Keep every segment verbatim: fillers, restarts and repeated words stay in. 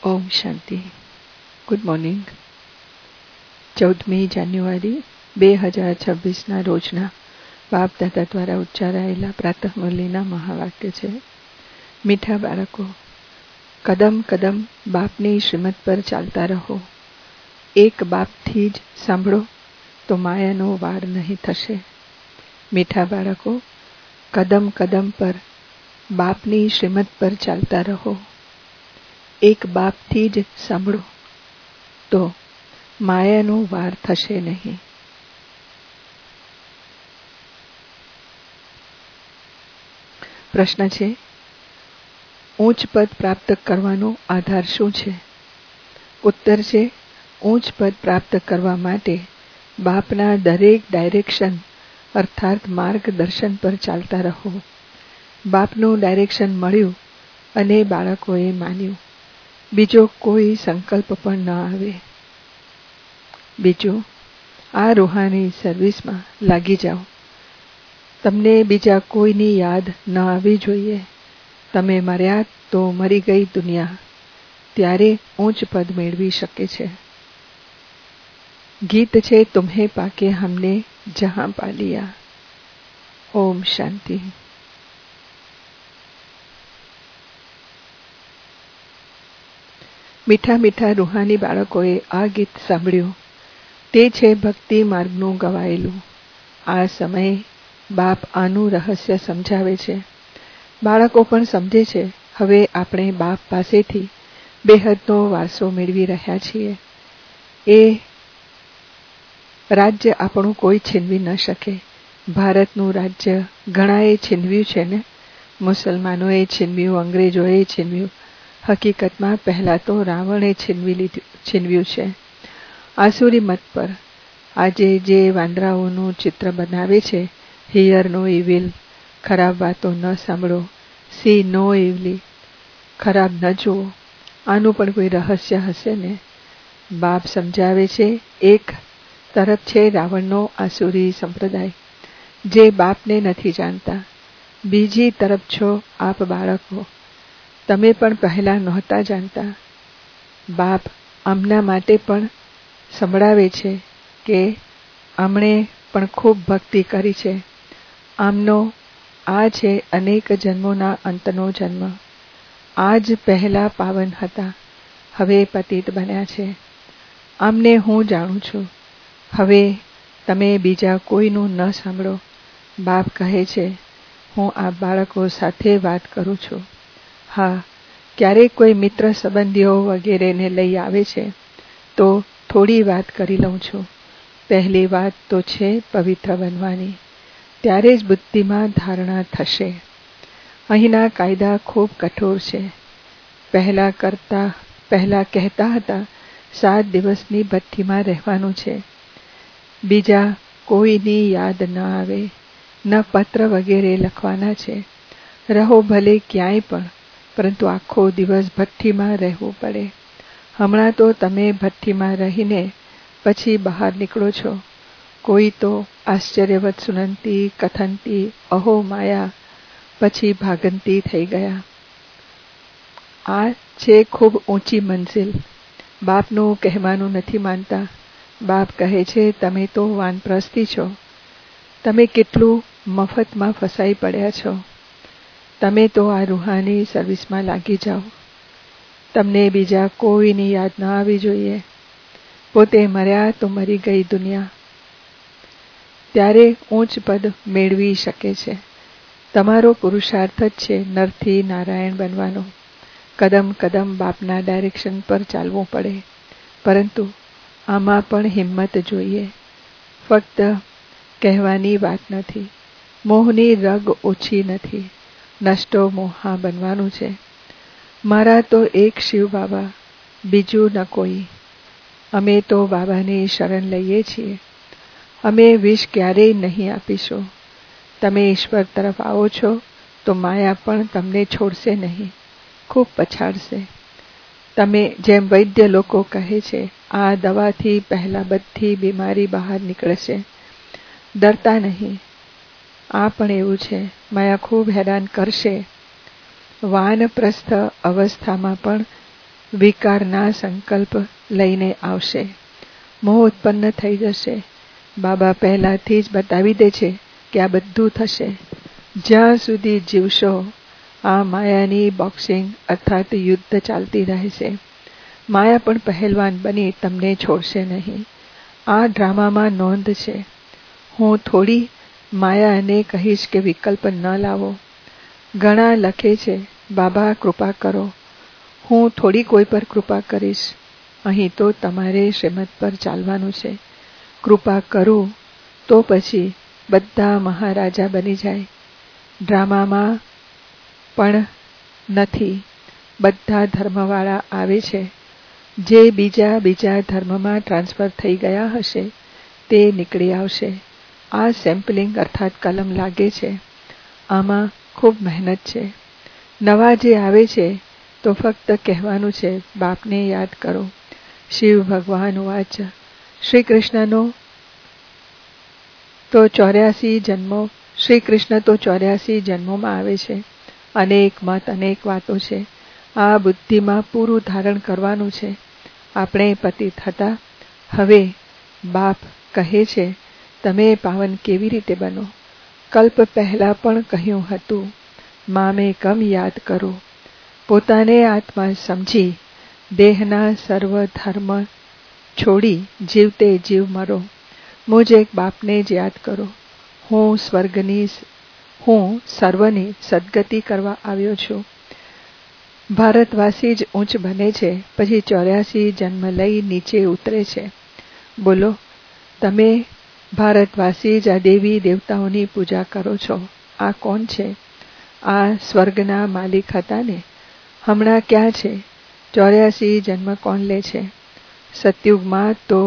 ઓમ શાંતિ. Good morning. ચૌદમી જાન્યુઆરી બે હજાર છવ્વીસના રોજના બાપ દાદા દ્વારા ઉચ્ચારાયેલા પ્રાતઃ મુરલીના મહાવાક્ય છે. મીઠા બાળકો, કદમ કદમ બાપની શ્રીમત પર ચાલતા રહો. એક બાપથી જ સાંભળો તો માયાનો વાર નહીં થશે. મીઠા બાળકો, કદમ કદમ પર બાપની શ્રીમત પર ચાલતા રહો. એક બાપથી જ સાંભળો તો માયાનો વાર થશે નહીં. પ્રશ્ન છે, ઉચ્ચ પદ પ્રાપ્ત કરવાનો આધાર શું છે? ઉત્તર છે, ઉચ્ચ પદ પ્રાપ્ત કરવા માટે બાપના દરેક ડાયરેક્શન અર્થાત માર્ગદર્શન પર ચાલતા રહો. બાપનું ડાયરેક્શન મળ્યું અને બાળકોએ માન્યું. બીજો કોઈ સંકલ્પ પણ ન આવે. બીજું, આ રૂહાની સર્વિસમાં લાગી જાઓ. તમને બીજા કોઈની યાદ ન આવવી જોઈએ. તમે મર્યા તો મરી ગઈ દુનિયા, ત્યારે ઊંચ પદ મેળવી શકે છે. ગીત છે, તુમ્હે પાકે હમને જહાં પા લિયા. ઓમ શાંતિ. મીઠા મીઠા રૂહાની બાળકોએ આ ગીત સાંભળ્યું. તે છે ભક્તિ માર્ગનું ગવાયેલું. આ સમયે બાપ આનું રહસ્ય સમજાવે છે. બાળકો પણ સમજે છે. હવે આપણે બાપ પાસેથી બેહદનો વારસો મેળવી રહ્યા છીએ. એ રાજ્ય આપણું કોઈ છીનવી ન શકે. ભારતનું રાજ્ય ઘણાએ છીનવ્યું છે ને. મુસલમાનોએ છીનવ્યું, અંગ્રેજોએ છીનવ્યું. હકીકતમાં પહેલા તો રાવણે છીનવી લીધું છીનવ્યું છે. આસુરી મત પર આજે જે વાંદરાઓનું ચિત્ર બનાવે છે, હિયર નો ઇવિલ, ખરાબ વાતો ન સાંભળો, સી નો ઇવલી, ખરાબ ન જુઓ, આનું પણ કોઈ રહસ્ય હશે ને. બાપ સમજાવે છે, એક તરફ છે રાવણનો આસુરી સંપ્રદાય જે બાપને નથી જાણતા. બીજી તરફ છો આપ બાળકો. તમે પણ પહેલા નહોતા જાણતા. બાપ આમના માટે પણ સંભળાવે છે કે આમણે પણ ખૂબ ભક્તિ કરી છે. આમનો આ છે અનેક જન્મોના અંતનો જન્મ. આ જ પહેલા પાવન હતા, હવે પતિત બન્યા છે. આમને હું જાણું છું. હવે તમે બીજા કોઈનું ન સાંભળો. બાપ કહે છે, હું આ બાળકો સાથે વાત કરું છું. હા, ક્યારેક કોઈ મિત્ર સંબંધીઓ વગેરેને લઈ આવે છે તો થોડી વાત કરી લઉં છું. પહેલી વાત તો છે પવિત્ર બનવાની. ત્યારે જ બુદ્ધિમાં ધારણા થશે. અહીંના કાયદા ખૂબ કઠોર છે. પહેલા કરતા પહેલા કહેતા હતા સાત દિવસની ભઠ્ઠીમાં રહેવાનું છે. બીજા કોઈની યાદ ન આવે, ન પત્ર વગેરે લખવાના છે. રહો ભલે ક્યાંય પણ, પરંતુ આખો દિવસ ભઠ્ઠીમાં રહેવું પડે. હમણાં તો તમે ભઠ્ઠીમાં રહીને પછી બહાર નીકળો છો. કોઈ તો આશ્ચર્યવત સુનંતી કથનતી અહો માયા, પછી ભાગંતી થઈ ગયા. આ છે ખૂબ ઊંચી મંજિલ. બાપનું કહેવાનું નથી માનતા. બાપ કહે છે, તમે તો વાનપ્રસ્થી છો. તમે કેટલું મફતમાં ફસાઈ પડ્યા છો. તમે તો આ રૂહાની સર્વિસમાં લાગી જાઓ. તમને બીજા કોઈની યાદ ન આવવી જોઈએ. પોતે મર્યા તો મરી ગઈ દુનિયા, ત્યારે ઊંચ પદ મેળવી શકે છે. તમારો પુરુષાર્થ જ છે નરથી નારાયણ બનવાનો. કદમ કદમ બાપના ડાયરેક્શન પર ચાલવું પડે. પરંતુ આમાં પણ હિંમત જોઈએ. ફક્ત કહેવાની વાત નથી. મોહની રગ ઓછી નથી. નષ્ટો મોહા બનવાનું છે. મારા તો એક શિવ બાબા, બીજું ન કોઈ. અમે તો બાબાની શરણ લઈએ છીએ. અમે વિષ ક્યારેય નહીં આપીશું. તમે ઈશ્વર તરફ આવો છો તો માયા પણ તમને છોડશે નહીં, ખૂબ પછાડશે. તમે જેમ વૈદ્ય લોકો કહે છે, આ દવાથી પહેલા બધી બીમારી બહાર નીકળશે. ડરતા નહીં. આ પણ એવું છે. માયા ખૂબ હેરાન કરશે. વાનપ્રસ્થ અવસ્થામાં પણ વિકારના સંકલ્પ લઈને આવશે. મોહ ઉત્પન્ન થઈ જશે. બાબા પહેલાથી જ બતાવી દે છે કે આ બધું થશે. જ્યાં સુધી જીવશો આ માયાની બોક્સિંગ અર્થાત યુદ્ધ ચાલતી રહેશે. માયા પણ પહેલવાન બની તમને છોડશે નહીં. આ ડ્રામામાં નોંધ છે. હું થોડી માયાને કહીશ કે વિકલ્પ ન લાવો. ઘણા લખે છે, બાબા કૃપા કરો. હું થોડી કોઈ પર કૃપા કરીશ. અહીં તો તમારે શ્રીમત પર ચાલવાનું છે. કૃપા કરું તો પછી બધા મહારાજા બની જાય. ડ્રામામાં પણ નથી. બધા ધર્મવાળા આવે છે. જે બીજા બીજા ધર્મમાં ટ્રાન્સફર થઈ ગયા હશે તે નીકળી આવશે. આ સેમ્પલિંગ અર્થાત કલમ લાગે છે. આમાં ખૂબ મહેનત છે. નવા જે આવે છે તો ફક્ત કહેવાનું છે બાપને યાદ કરો. શિવ ભગવાન વાચ શ્રી કૃષ્ણનો તો ચોર્યાસી જન્મો શ્રી કૃષ્ણ તો ચોર્યાસી જન્મોમાં આવે છે. અનેક મત અનેક વાતો છે. આ બુદ્ધિમાં પૂરું ધારણ કરવાનું છે. આપણે પતિત હતા. હવે બાપ કહે છે તમે પાવન કેવી રીતે બનો. કલ્પ પહેલા પણ કહ્યું હતું મામે કમ યાદ કરો. પોતાને આત્મા સમજી દેહના સર્વ ધર્મ છોડી જીવતે જીવ મરો. મુજ એક બાપને જ યાદ કરો. હું સ્વર્ગની હું સર્વની સદગતિ કરવા આવ્યો છું. ભારતવાસી જ ઊંચ બને છે પછી ચોર્યાસી જન્મ લઈ નીચે ઉતરે છે. બોલો તમે ભારતવાસી જ આ દેવી દેવતાઓની પૂજા કરો છો. આ કોણ છે? આ સ્વર્ગના માલિક હતા ને. હમણાં ક્યાં છે? ચોર્યાસી જન્મ કોણ લે છે? સતયુગમાં તો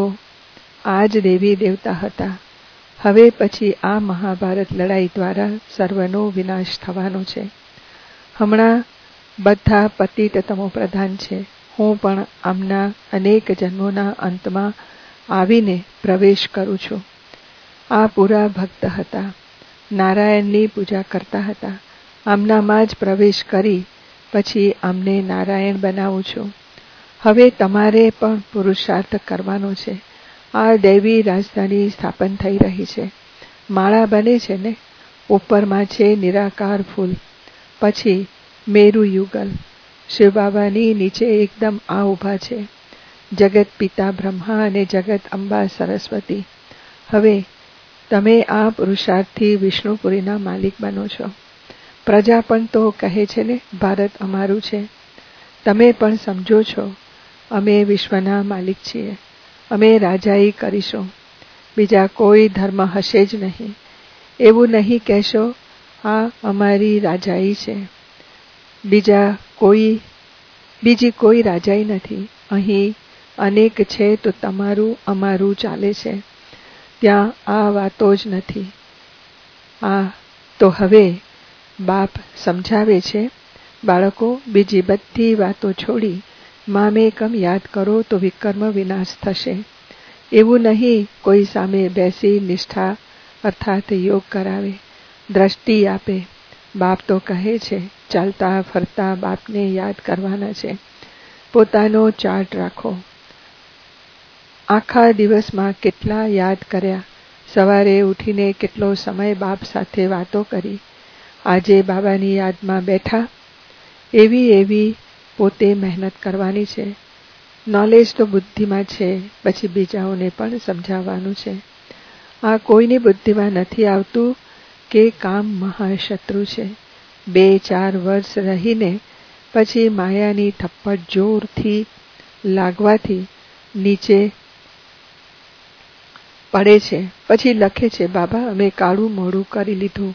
આ જ દેવી દેવતા હતા. હવે પછી આ મહાભારત લડાઈ દ્વારા સર્વનો વિનાશ થવાનો છે. હમણાં બધા પતિત તમો પ્રધાન છે. હું પણ આમના અનેક જન્મોના અંતમાં આવીને પ્રવેશ કરું છું. આ પૂરા ભક્ત હતા. નારાયણની પૂજા કરતા હતા. આમનામાં જ પ્રવેશ કરી પછી આમને નારાયણ બનાવું છું. હવે તમારે પણ પુરુષાર્થ કરવાનો છે. આ દૈવી રાજધાની સ્થાપન થઈ રહી છે. માળા બને છે ને. ઉપરમાં છે નિરાકાર ફૂલ. પછી મેરુ યુગલ. શિવબાબાની નીચે એકદમ આ ઊભા છે. જગત પિતા બ્રહ્મા અને જગત અંબા સરસ્વતી. હવે તમે આ પુરુષાર્થથી વિષ્ણુપુરીના માલિક બનો છો. પ્રજા પણ તો કહે છે ને ભારત અમારું છે. તમે પણ સમજો છો અમે વિશ્વના માલિક છીએ. અમે રાજાઈ કરીશું. બીજા કોઈ ધર્મ હશે જ નહીં. એવું નહીં કહેશો આ અમારી રાજાઈ છે. બીજા કોઈ બીજી કોઈ રાજાઈ નથી. અહીં અનેક છે તો તમારું અમારું ચાલે છે. ત્યાં આ વાતો જ નથી. આ તો હવે બાપ સમજાવે છે બાળકો બીજી બધી વાતો છોડી મામેકમ યાદ કરો તો વિકર્મ વિનાશ થશે. એવું નહીં કોઈ સામે બેસી નિષ્ઠા અર્થાત યોગ કરાવે, દ્રષ્ટિ આપે. બાપ તો કહે છે ચાલતા ફરતા બાપને યાદ કરવાના છે. પોતાનો ચાર્ટ રાખો. આખા દિવસમાં કેટલા યાદ કર્યા. સવારે ઉઠીને કેટલો સમય બાપ સાથે વાતો કરી. આજે બાબાની યાદમાં બેઠા. એવી એવી પોતે મહેનત કરવાની છે. નોલેજ તો બુદ્ધિમાં છે, પછી બીજાઓને પણ સમજાવવાનું છે. આ કોઈની બુદ્ધિમાં નથી આવતું કે કામ મહાશત્રુ છે. બે ચાર વર્ષ રહીને પછી માયાની થપ્પડ જોરથી લાગવાથી નીચે પડે છે. પછી લખે છે બાબા અમે કાળું મોઢું કરી લીધું.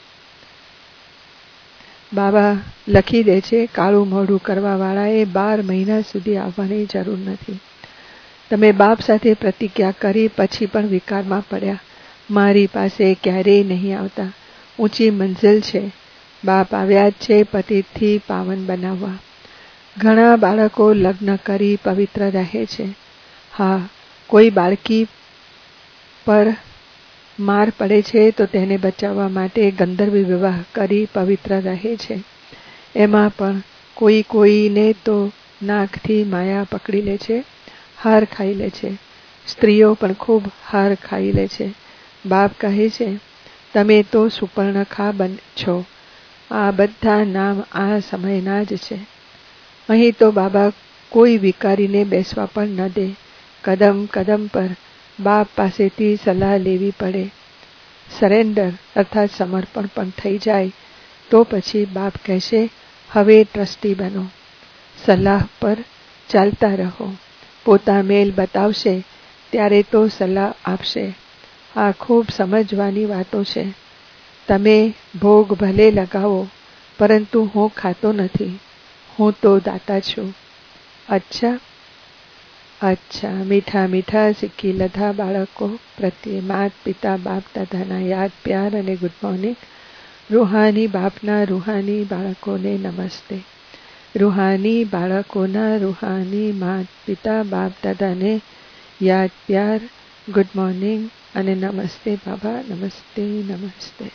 બાબા લખી દે છે કાળું મોઢું કરવા વાળાએ બાર મહિના સુધી આવવાની જરૂર નથી. તમે બાપ સાથે પ્રતિજ્ઞા કરી પછી પણ વિકારમાં પડ્યા. મારી પાસે ક્યારેય નહીં આવતા. ઊંચી મંઝિલ છે. બાપ આવ્યા જ છે પતિતથી પાવન બનાવવા. ઘણા બાળકો લગ્ન કરી પવિત્ર રહે છે. હા, કોઈ બાળકી પર માર પડે છે તો તેને બચાવવા માટે ગંધર્વ વિવાહ કરી પવિત્ર રહે છે. એમાં પણ કોઈ કોઈને તો નાકથી માયા પકડી લે છે, હાર ખાઈ લે છે. સ્ત્રીઓ પણ ખૂબ હાર ખાઈ લે છે. બાપ કહે છે, તમે તો સુપર્ણખા બન છો. આ બધા નામ આ સમયના જ છે. અહીં તો બાબા કોઈ વિકારીને બેસવા પણ ન દે. કદમ કદમ પર બાપ પાસેથી સલાહ લેવી પડે. સરેન્ડર અર્થાત સમર્પણ પણ થઈ જાય તો પછી બાપ કહેશે, હવે ટ્રસ્ટી બનો, સલાહ પર ચાલતા રહો. પોતા મેલ બતાવશે ત્યારે તો સલાહ આપશે. આ ખૂબ સમજવાની વાતો છે. તમે ભોગ ભલે લગાવો, પરંતુ હું ખાતો નથી, હું તો દાતા છું. અચ્છા અચ્છા મીઠા મીઠા શીખી લધા બાળકો પ્રત્યે માત પિતા બાપ દાદાના યાદ પ્યાર અને ગુડ મોર્નિંગ. રૂહાની બાપના રૂહાની બાળકોને નમસ્તે. રૂહાની બાળકોના રૂહાની માત પિતા બાપ દાદાને યાદ પ્યાર, ગુડ મોર્નિંગ અને નમસ્તે બાબા, નમસ્તે નમસ્તે.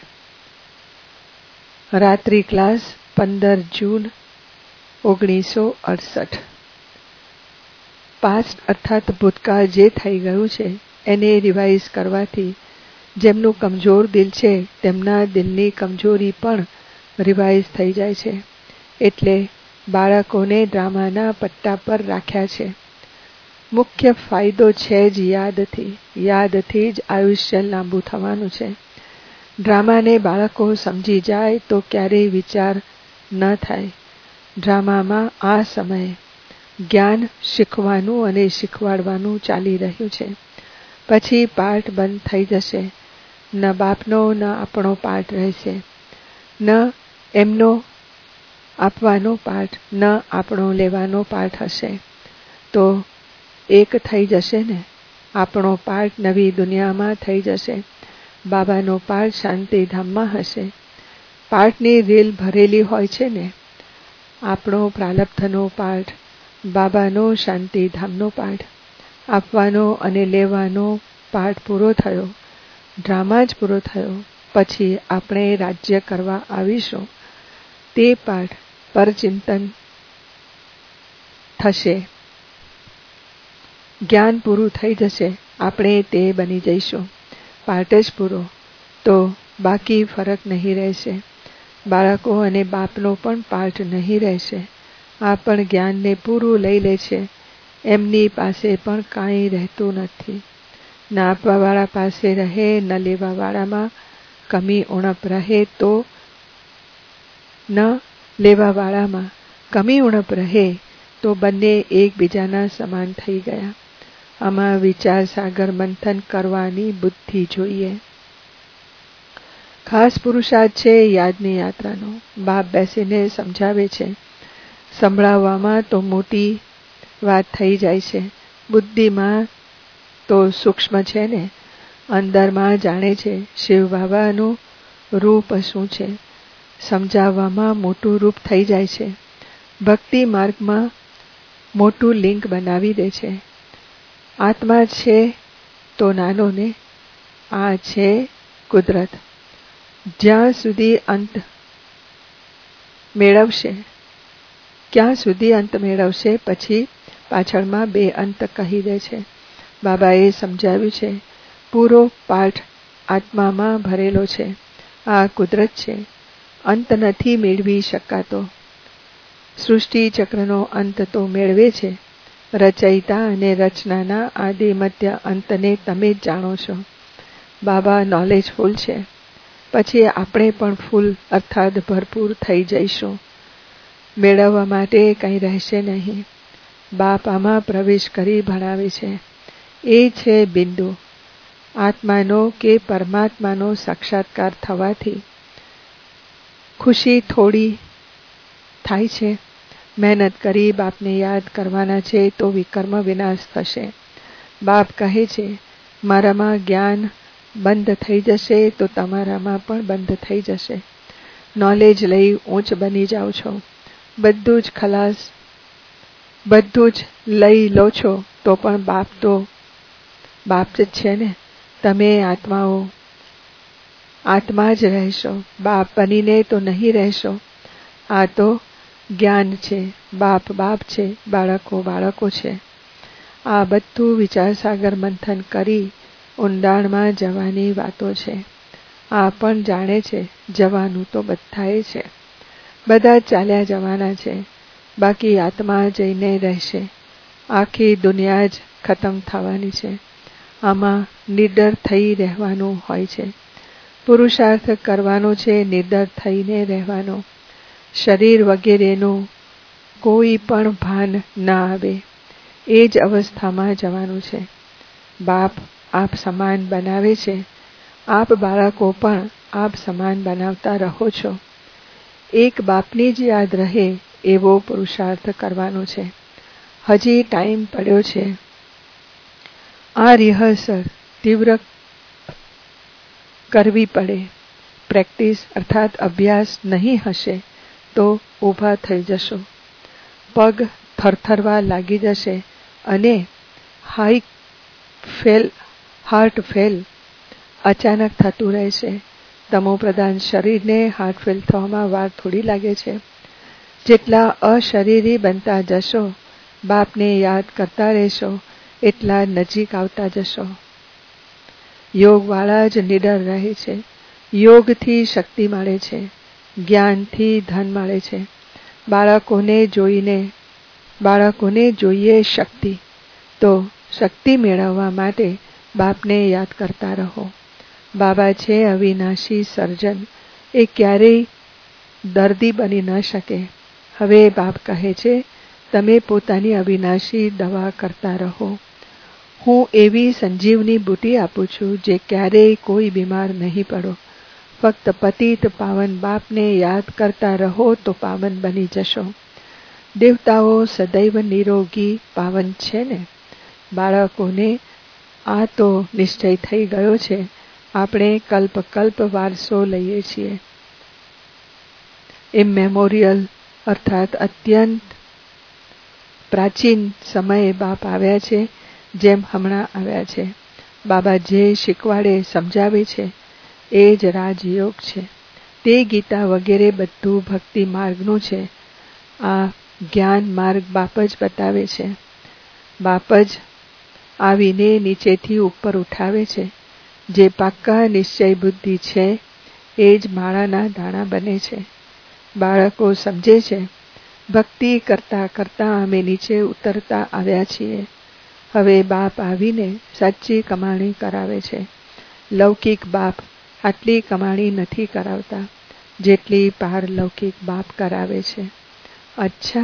રાત્રિ ક્લાસ પંદર જૂન ઓગણીસો અડસઠ. પાસ્ટ અર્થાત ભૂતકાળ જે થઈ ગયું છે એને રિવાઇઝ કરવાથી જેમનું કમજોર દિલ છે તેમના દિલની કમજોરી પણ રિવાઇઝ થઈ જાય છે. એટલે બાળકોને ડ્રામાના પટ્ટા પર રાખ્યા છે. મુખ્ય ફાયદો છે જ યાદથી. યાદથી જ આયુષ્ય લાંબુ થવાનું છે. ડ્રામાને બાળકો સમજી જાય તો ક્યારેય વિચાર ન થાય. ડ્રામામાં આ સમયે જ્ઞાન શીખવાનું અને શીખવાડવાનું ચાલી રહ્યું છે. પછી પાઠ બંધ થઈ જશે. ન બાપનો ન આપણો પાઠ રહેશે. ન એમનો આપવાનો પાઠ ન આપણો લેવાનો પાઠ હશે. તો એક થઈ જશે ને. આપણો પાઠ નવી દુનિયામાં થઈ જશે. બાબાનો પાઠ શાંતિધામમાં હશે. પાઠની રીલ ભરેલી હોય છે ને. આપણો પ્રાલબ્ધનો પાઠ, બાબાનો શાંતિધામનો પાઠ. આપવાનો અને લેવાનો પાઠ પૂરો થયો. ડ્રામા જ પૂરો થયો. પછી આપણે રાજ્ય કરવા આવીશું. તે પાઠ પર ચિંતન થશે. જ્ઞાન પૂરું થઈ જશે. આપણે તે બની જઈશું. પાઠ જ પૂરો તો બાકી ફરક નહીં રહેશે. બાળકો અને બાપનો પણ પાઠ નહીં રહેશે. આ પણ જ્ઞાનને પૂરું લઈ લે છે. એમની પાસે પણ કાંઈ રહેતું નથી. ન આપવાવાળા પાસે રહે ન લેવાવાળામાં કમી ઉણપ રહે તો ન લેવાવાળામાં કમી ઉણપ રહે તો બંને એકબીજાના સમાન થઈ ગયા. આમાં વિચાર સાગર મંથન કરવાની બુદ્ધિ જોઈએ. ખાસ પુરુષાર્થ છે યાદની યાત્રાનો. બાપ બેસીને સમજાવે છે. સંભળાવવામાં તો મોટી વાત થઈ જાય છે. બુદ્ધિમાં તો સૂક્ષ્મ છે ને. અંદરમાં જાણે છે શિવ બાબાનું રૂપ શું છે. સમજાવવામાં મોટું રૂપ થઈ જાય છે. ભક્તિ માર્ગમાં મોટું લિંક બનાવી દે છે. આત્મા છે તો નાનો ને. આ છે કુદરત. જ્યાં સુધી અંત મેળવશે ક્યાં સુધી અંત મેળવશે પછી પાછળમાં બે અંત કહી દે છે. બાબાએ સમજાવ્યું છે પૂરો પાઠ આત્મામાં ભરેલો છે. આ કુદરત છે. અંત નથી મેળવી શકાતો. સૃષ્ટિ ચક્રનો અંત તો મેળવે છે. રચયિતા અને રચનાના આદિ મધ્ય અંતને તમે જ જાણો છો. બાબા નોલેજફુલ છે. પછી આપણે પણ ફૂલ અર્થાત ભરપૂર થઈ જઈશું. મેળવવા માટે કંઈ રહેશે નહીં. બાપ આમાં પ્રવેશ કરી ભણાવે છે. એ છે બિંદુ. આત્માનો કે પરમાત્માનો સાક્ષાત્કાર થવાથી ખુશી થોડી થાય છે. મહેનત કરી બાપને યાદ કરવાના છે તો વિકર્મ વિનાશ થશે. બાપ કહે છે મારામાં જ્ઞાન બંધ થઈ જશે તો તમારામાં પણ બંધ થઈ જશે. નોલેજ લઈ ઊંચ બની જાઓ છો. બધું જ ખલાસ બધું જ લઈ લો છો તો પણ બાપ તો બાપ જ છે ને. તમે આત્માઓ આત્મા જ રહેશો. બાપ બનીને તો નહીં રહેશો. આ તો જ્ઞાન છે, બાપ બાપ છે, બાળકો બાળકો છે. આ બધું વિચારસાગર મંથન કરી ઊંડાણમાં જવાની વાતો છે. આ પણ જાણે છે જવાનું તો બધાએ છે, બધા ચાલ્યા જવાના છે, બાકી આત્મા જઈને રહેશે. આખી દુનિયા જ ખતમ થવાની છે. આમાં નિડર થઈ રહેવાનું હોય છે. પુરુષાર્થ કરવાનો છે, નિડર થઈને રહેવાનો. શરીર વગેરેનું કોઈ પણ ભાન ના આવે, એ જ અવસ્થામાં જવાનું છે. બાપ આપ સમાન બનાવે છે, આપ બાળકો પણ આપ સમાન બનાવતા રહો છો. એક બાપની જ યાદ રહે એવો પુરુષાર્થ કરવાનો છે. હજી ટાઈમ પડ્યો છે. આ રિહર્સલ તીવ્ર કરવી પડે. પ્રેક્ટિસ અર્થાત અભ્યાસ નહીં હશે તો ઊભા થઈ જશો, પગ થરથરવા લાગી જશે અને હાઈ ફેલ હાર્ટ ફેલ અચાનક થતું રહેશે. તમો પ્રધાન શરીરને હાર્ટ ફેલ થવામાં વાર થોડી લાગે છે. જેટલા અશરીરી બનતા જશો, બાપને યાદ કરતા રહેશો, એટલા નજીક આવતા જશો. યોગવાળા જ નિડર રહે છે. યોગથી શક્તિ મળે છે, જ્ઞાનથી ધન મળે છે. બાળકોને જોઈને બાળકોને જોઈએ શક્તિ, તો શક્તિ મેળવવા માટે બાપને યાદ કરતા રહો. બાબા છે અવિનાશી સર્જન, એ ક્યારેય દર્દી બની ન શકે. હવે બાપ કહે છે તમે પોતાની અવિનાશી દવા કરતા રહો. હું એવી સંજીવની બુટી આપું છું જે ક્યારેય કોઈ બીમાર નહીં પડો. ફક્ત પતિત પાવન બાપને યાદ કરતા રહો તો પાવન બની જશો. દેવતાઓ સદૈવ નિરોગી પાવન છે ને. બાળકોને આ તો નિશ્ચય થઈ ગયો છે. આપણે કલ્પ કલ્પ વારસો લઈએ છીએ. ઇમેમોરિયલ અર્થાત અત્યંત પ્રાચીન સમયે બાપ આવ્યા છે, જેમ હમણાં આવ્યા છે. બાબા જે શીખવાડે સમજાવે છે એ જ રાજયોગ છે. તે ગીતા વગેરે બધું ભક્તિ માર્ગનું છે. આ જ્ઞાન માર્ગ બાપ જ બતાવે છે. બાપ જ આવીને નીચેથી ઉપર ઉઠાવે છે. જે પાક્કા નિશ્ચય બુદ્ધિ છે એ જ માળાના દાણા બને છે. બાળકો સમજે છે ભક્તિ કરતા કરતા અમે નીચે ઉતરતા આવ્યા છીએ. હવે બાપ આવીને સાચી કમાણી કરાવે છે. લૌકિક બાપ આટલી કમાણી નથી કરાવતા જેટલી પારલૌકિક બાપ કરાવે છે. અચ્છા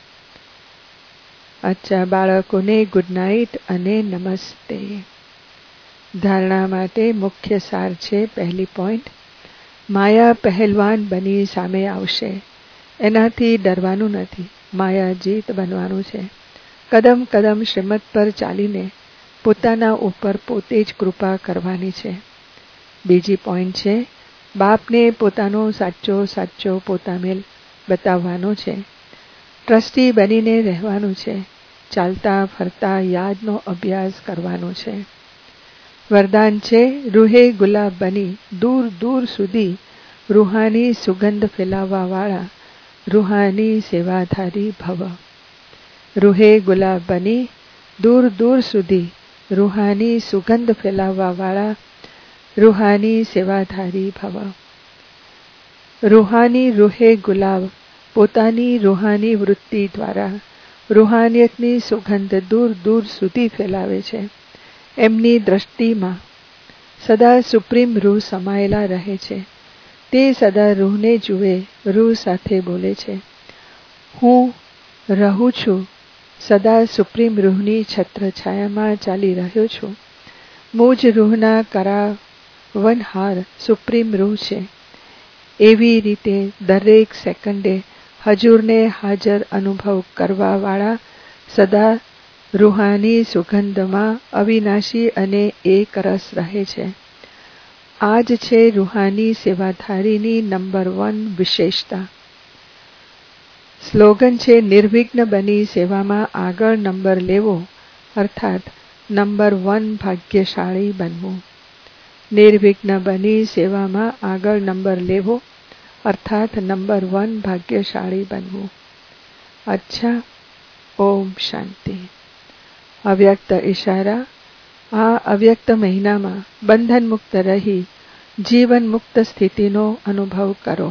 અચ્છા બાળકોને ગુડ નાઇટ અને નમસ્તે. ધારણા માટે મુખ્ય સાર છે. પહેલી પોઈન્ટ, માયા પહેલવાન બની સામે આવશે. એનાથી ડરવાનું નથી, માયા જીત બનવાનું છે. કદમ કદમ શ્રીમત પર ચાલીને પોતાના ઉપર પોતે જ કૃપા કરવાની છે. બીજી પોઈન્ટ છે, બાપને પોતાનો સાચો સાચો પોતામેલ બતાવવાનો છે. ટ્રસ્ટી બનીને રહેવાનું છે. ચાલતા ફરતા યાદનો અભ્યાસ કરવાનો છે. વરદાન છે, રૂહે ગુલાબ બની દૂર દૂર સુધી રૂહાની સુગંધ ફેલાવવા વાળા રૂહાની સેવાધારી ભવ. રૂહે ગુલાબ બની દૂર દૂર સુધી રૂહાની સુગંધ ફેલાવવા વાળા રૂહાની સેવાધારી ભવ. રૂહાની રૂહે ગુલાબ પોતાની રૂહાની વૃત્તિ દ્વારા રૂહાનિયતની સુગંધ દૂર દૂર સુધી ફેલાવે છે. એમની દ્રષ્ટિમાં સદા સુપ્રીમ રૂહ સમાયેલા રહે છે. તે સદા રૂહને જુએ, રૂહ સાથે બોલે છે. હું રહું છું, સદા સુપ્રીમ રૂહની છત્રછાયામાં ચાલી રહ્યો છું. મુજ રૂહના કરાવનહાર સુપ્રીમ રૂહ છે. એવી રીતે દરેક સેકન્ડે હજૂરને હાજર અનુભવ કરવા વાળા સદા રૂહાની સુગંધમાં અવિનાશી અને એક રસ રહે છે. આ જ છે રૂહાની સેવાધારીની નંબર વન વિશેષતા. સ્લોગન છે, નિર્વિઘ્ન બની સેવામાં આગળ નંબર લેવો અર્થાત નંબર વન ભાગ્યશાળી બનવું. નિર્વિઘ્ન બની સેવામાં આગળ નંબર લેવો અર્થાત નંબર વન ભાગ્યશાળી બનવું. अच्छा, ओम शांति। अव्यक्त इशारा। आ अव्यक्त महीनामां बंधन मुक्त रही जीवन मुक्त स्थितिनो अनुभव करो।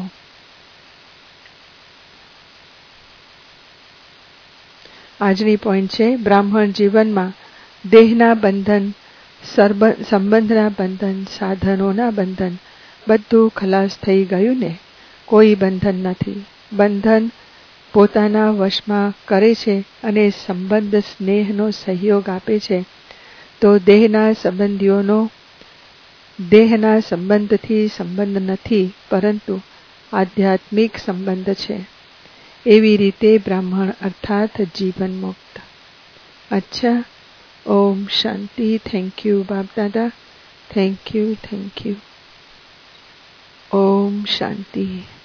આજની પોઈન્ટ છે, બ્રાહ્મણ જીવનમાં દેહના બંધન, સંબંધના બંધન, સાધનોના બંધન બધું ખલાસ થઈ ગયું ને, કોઈ બંધન નથી. બંધન પોતાના વશમાં કરે છે અને સંબંધ સ્નેહનો સહયોગ આપે છે તો દેહના સંબંધીઓનો દેહના સંબંધથી સંબંધ નથી, પરંતુ આધ્યાત્મિક સંબંધ છે. એવી રીતે બ્રાહ્મણ અર્થાત જીવન મુક્ત. અચ્છા, ઓમ શાંતિ. થેન્ક યુ બાપ દાદા. Thank you, thank you. ઓમ શાંતિ.